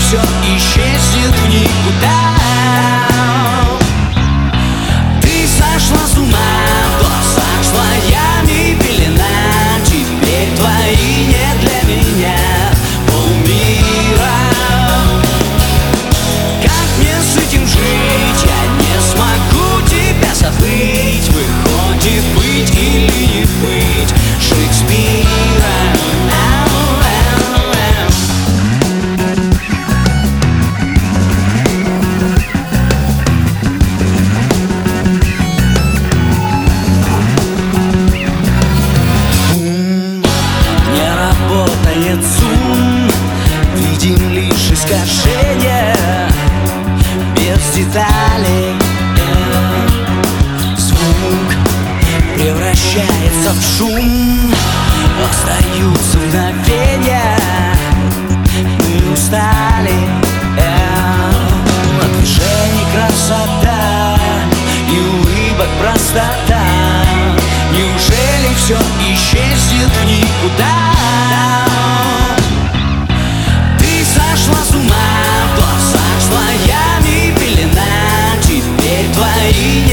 все исчезнет в никуда. Ты сошла с ума, в глазах слоями пелена. Теперь твои не для меня полмира. Как мне с этим жить? Я не смогу тебя забыть. Выходит, быть или не быть Шекспиром. Работает зум, видим лишь искажения, без деталей. Звук превращается в шум, остаются мгновения. Мы устали, от движений красота и улыбок простота. Неужели все исчезнет в никуда? Ты сошла с ума, в глазах слоями пелена. Теперь твои